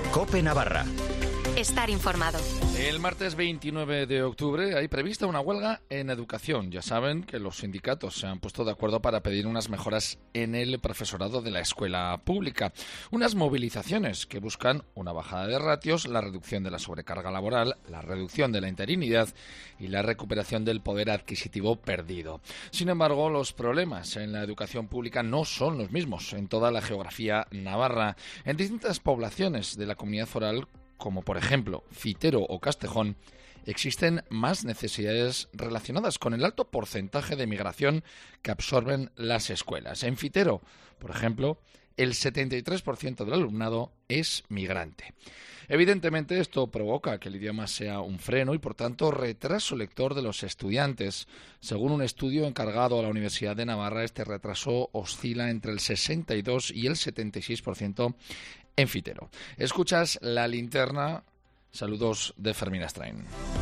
COPE Navarra. Estar informado. El martes 29 de octubre hay prevista una huelga en educación. Ya saben que los sindicatos se han puesto de acuerdo para pedir unas mejoras en el profesorado de la escuela pública. Unas movilizaciones que buscan una bajada de ratios, la reducción de la sobrecarga laboral, la reducción de la interinidad y la recuperación del poder adquisitivo perdido. Sin embargo, los problemas en la educación pública no son los mismos en toda la geografía navarra. En distintas poblaciones de la comunidad foral, como por ejemplo Fitero o Castejón, existen más necesidades relacionadas con el alto porcentaje de migración que absorben las escuelas. En Fitero, por ejemplo, el 73% del alumnado es migrante. Evidentemente, esto provoca que el idioma sea un freno y, por tanto, retraso lector de los estudiantes. Según un estudio encargado a la Universidad de Navarra, este retraso oscila entre el 62 y el 76% en Fitero. Escuchas La Linterna. Saludos de Fermín Astrain.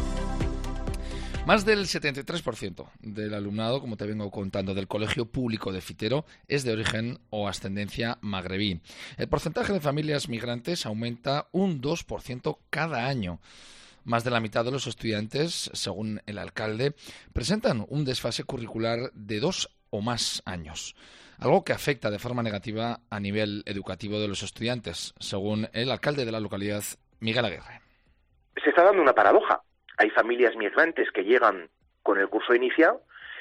Más del 73% del alumnado, como te vengo contando, del Colegio Público de Fitero es de origen o ascendencia magrebí. El porcentaje de familias migrantes aumenta un 2% cada año. Más de la mitad de los estudiantes, según el alcalde, presentan un desfase curricular de 2 o más años. Algo que afecta de forma negativa a nivel educativo de los estudiantes, según el alcalde de la localidad, Miguel Aguirre. Se está dando una paradoja. Hay familias migrantes que llegan con el curso iniciado,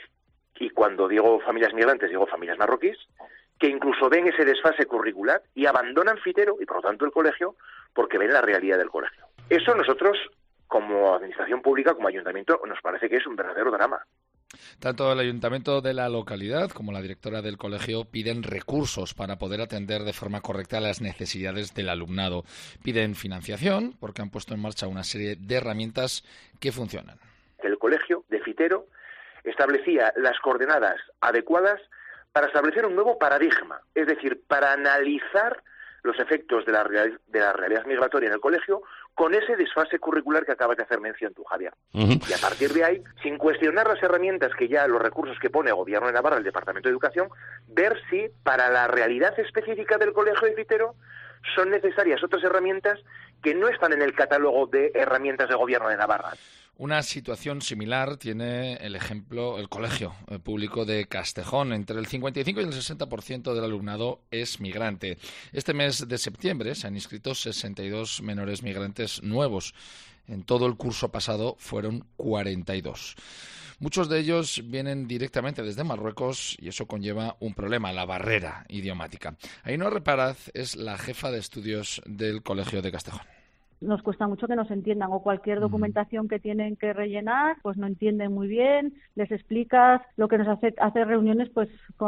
y cuando digo familias migrantes, digo familias marroquíes, que incluso ven ese desfase curricular y abandonan Fitero y por lo tanto el colegio porque ven la realidad del colegio. Eso nosotros, como administración pública, como ayuntamiento, nos parece que es un verdadero drama. Tanto el ayuntamiento de la localidad como la directora del colegio piden recursos para poder atender de forma correcta las necesidades del alumnado. Piden financiación porque han puesto en marcha una serie de herramientas que funcionan. El colegio de Fitero establecía las coordenadas adecuadas para establecer un nuevo paradigma, es decir, para analizar los efectos de la realidad migratoria en el colegio con ese desfase curricular que acabas de hacer mención tú, Javier. Y a partir de ahí, sin cuestionar las herramientas que ya, los recursos que pone el Gobierno de Navarra, el Departamento de Educación, ver si para la realidad específica del Colegio de Fitero son necesarias otras herramientas que no están en el catálogo de herramientas del Gobierno de Navarra. Una situación similar tiene el Colegio Público de Castejón. Entre el 55 y el 60% del alumnado es migrante. Este mes de septiembre se han inscrito 62 menores migrantes nuevos. En todo el curso pasado fueron 42. Muchos de ellos vienen directamente desde Marruecos y eso conlleva un problema, la barrera idiomática. Ainhoa Reparaz es la jefa de estudios del Colegio de Castejón. Nos cuesta mucho que nos entiendan, o cualquier documentación que tienen que rellenar, pues no entienden muy bien, les explicas, lo que nos hace reuniones pues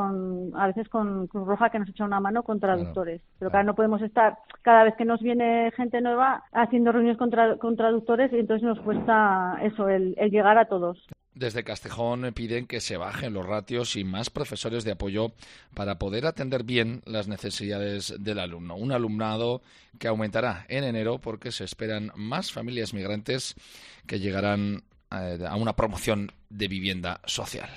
a veces con Cruz Roja, que nos echa una mano con traductores. Pero claro, no podemos estar cada vez que nos viene gente nueva haciendo reuniones con traductores, y entonces nos cuesta eso, el llegar a todos. Desde Castejón piden que se bajen los ratios y más profesores de apoyo para poder atender bien las necesidades del alumno. Un alumnado que aumentará en enero porque se esperan más familias migrantes que llegarán a una promoción de vivienda social.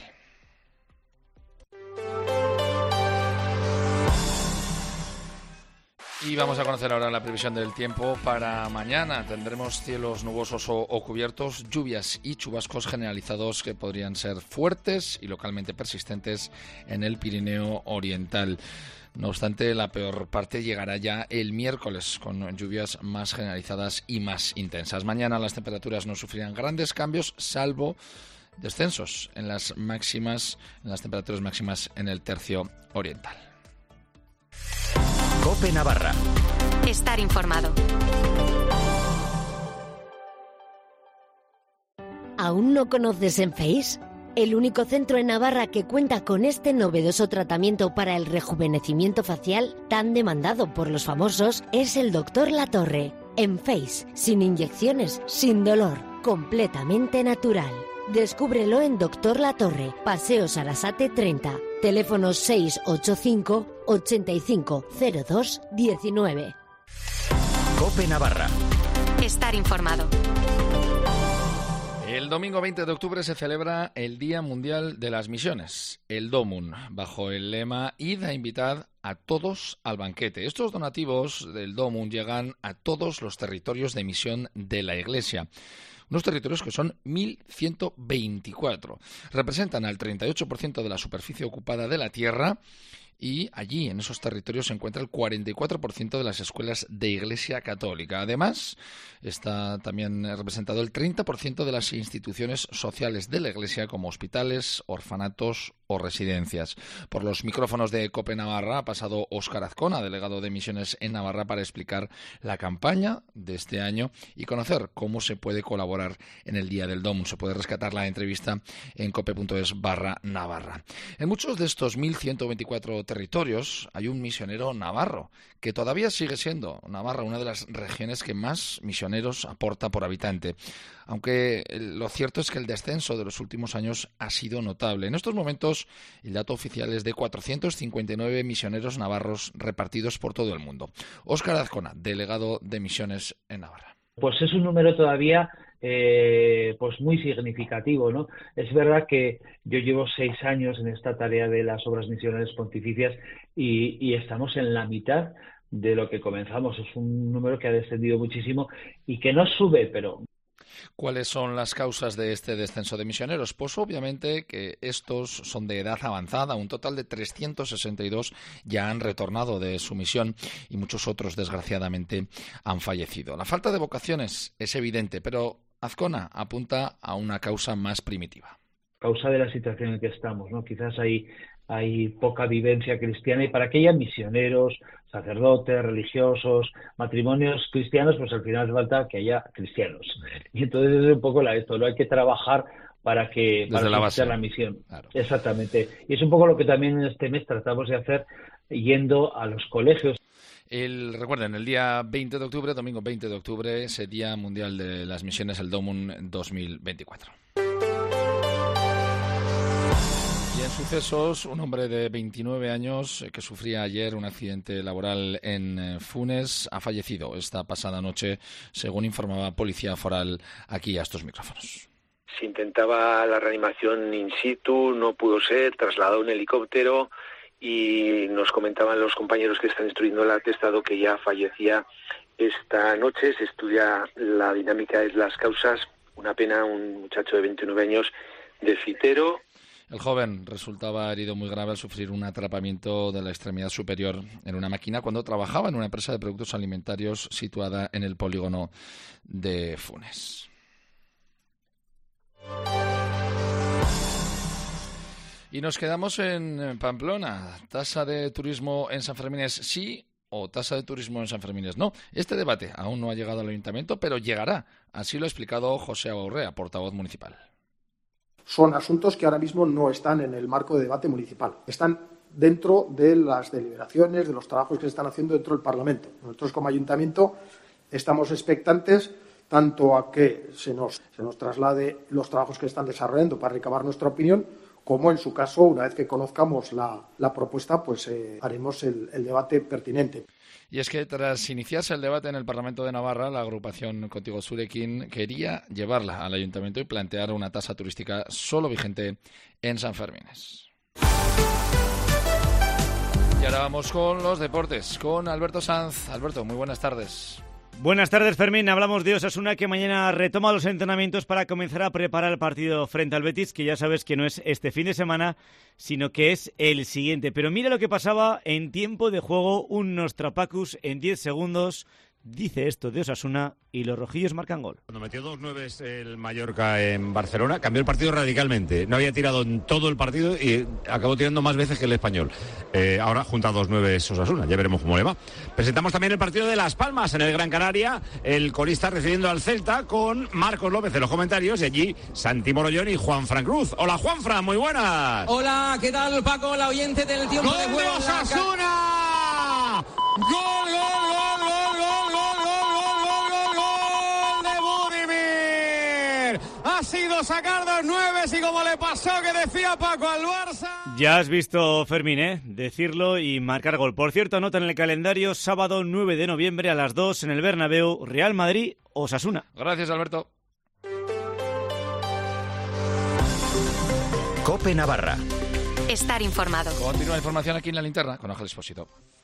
Y vamos a conocer ahora la previsión del tiempo para mañana. Tendremos cielos nubosos o cubiertos, lluvias y chubascos generalizados que podrían ser fuertes y localmente persistentes en el Pirineo Oriental. No obstante, la peor parte llegará ya el miércoles, con lluvias más generalizadas y más intensas. Mañana las temperaturas no sufrirán grandes cambios, salvo descensos en las temperaturas máximas en el tercio oriental. COPE Navarra. Estar informado. ¿Aún no conoces Enfeis? El único centro en Navarra que cuenta con este novedoso tratamiento para el rejuvenecimiento facial tan demandado por los famosos es el Dr. Latorre. Enfeis, sin inyecciones, sin dolor, completamente natural. Descúbrelo en Dr. Latorre, Paseo Sarasate 30, teléfono 685 85 02 19. COPE Navarra. Estar informado. El domingo 20 de octubre se celebra el Día Mundial de las Misiones, el DOMUN, bajo el lema Id a invitad a todos al banquete. Estos donativos del DOMUN llegan a todos los territorios de misión de la Iglesia. Unos territorios que son 1.124. Representan al 38% de la superficie ocupada de la Tierra. Y allí, en esos territorios, se encuentra el 44% de las escuelas de Iglesia Católica. Además, está también representado el 30% de las instituciones sociales de la Iglesia, como hospitales, orfanatos o residencias. Por los micrófonos de COPE Navarra ha pasado Óscar Azcona, delegado de Misiones en Navarra, para explicar la campaña de este año y conocer cómo se puede colaborar en el Día del DOMUN. Se puede rescatar la entrevista en cope.es/Navarra. En muchos de estos 1.124 territorios hay un misionero navarro, que todavía sigue siendo Navarra una de las regiones que más misioneros aporta por habitante, aunque lo cierto es que el descenso de los últimos años ha sido notable. En estos momentos el dato oficial es de 459 misioneros navarros repartidos por todo el mundo. Óscar Azcona, delegado de Misiones en Navarra. Pues es un número todavía pues muy significativo, ¿no? Es verdad que yo llevo 6 años en esta tarea de las obras misionales pontificias y estamos en la mitad de lo que comenzamos. Es un número que ha descendido muchísimo y que no sube, pero... ¿Cuáles son las causas de este descenso de misioneros? Pues obviamente que estos son de edad avanzada. Un total de 362 ya han retornado de su misión y muchos otros, desgraciadamente, han fallecido. La falta de vocaciones es evidente, pero Azcona apunta a una causa más primitiva. Causa de la situación en que estamos, ¿no? Quizás hay poca vivencia cristiana y para que haya misioneros, sacerdotes, religiosos, matrimonios cristianos, pues al final hace falta que haya cristianos. Y entonces es un poco esto, ¿no? Hay que trabajar para hacer la misión. Claro. Exactamente. Y es un poco lo que también en este mes tratamos de hacer yendo a los colegios. Recuerden, el día 20 de octubre, domingo 20 de octubre, es el Día Mundial de las Misiones, el DOMUN 2024. Y en sucesos, un hombre de 29 años que sufría ayer un accidente laboral en Funes ha fallecido esta pasada noche, según informaba Policía Foral aquí a estos micrófonos. Se intentaba la reanimación in situ, no pudo ser, trasladado un helicóptero y nos comentaban los compañeros que están instruyendo el atestado que ya fallecía esta noche. Se estudia la dinámica de las causas. Una pena, un muchacho de 29 años de Citero. El joven resultaba herido muy grave al sufrir un atrapamiento de la extremidad superior en una máquina cuando trabajaba en una empresa de productos alimentarios situada en el polígono de Funes. Y nos quedamos en Pamplona. ¿Tasa de turismo en Sanfermines sí o tasa de turismo en Sanfermines no? Este debate aún no ha llegado al ayuntamiento, pero llegará. Así lo ha explicado José Abaurrea, portavoz municipal. Son asuntos que ahora mismo no están en el marco de debate municipal. Están dentro de las deliberaciones, de los trabajos que se están haciendo dentro del Parlamento. Nosotros, como ayuntamiento, estamos expectantes tanto a que se nos traslade los trabajos que están desarrollando para recabar nuestra opinión, como en su caso, una vez que conozcamos la propuesta, pues haremos el debate pertinente. Y es que tras iniciarse el debate en el Parlamento de Navarra, la agrupación Contigo Zurekin quería llevarla al ayuntamiento y plantear una tasa turística solo vigente en Sanfermines. Y ahora vamos con los deportes, con Alberto Sanz. Alberto, muy buenas tardes. Buenas tardes, Fermín. Hablamos de Osasuna, que mañana retoma los entrenamientos para comenzar a preparar el partido frente al Betis, que ya sabes que no es este fin de semana, sino que es el siguiente. Pero mira lo que pasaba en tiempo de juego, un Nostrapacus en 10 segundos. Dice esto de Osasuna y los rojillos marcan gol. Cuando metió 2-9 el Mallorca en Barcelona, cambió el partido radicalmente. No había tirado en todo el partido y acabó tirando más veces que el Español. Ahora junta 2-9 Osasuna, ya veremos cómo le va. Presentamos también el partido de Las Palmas en el Gran Canaria, el colista recibiendo al Celta con Marcos López en los comentarios y allí Santi Morollón y Juanfran Cruz. Hola Juanfran, muy buenas. Hola, ¿qué tal Paco, la oyente del tiempo de juego? ¡Gol de Osasuna! ¡Gol, gol! Ha sido sacar 2-9 y como le pasó que decía Paco al Barça. Ya has visto, Fermín, decirlo y marcar gol. Por cierto, anota en el calendario, sábado 9 de noviembre a las 2 en el Bernabéu, Real Madrid, Osasuna. Gracias, Alberto. COPE Navarra. Estar informado. Continúa la información aquí en La Linterna con Ángel Expósito.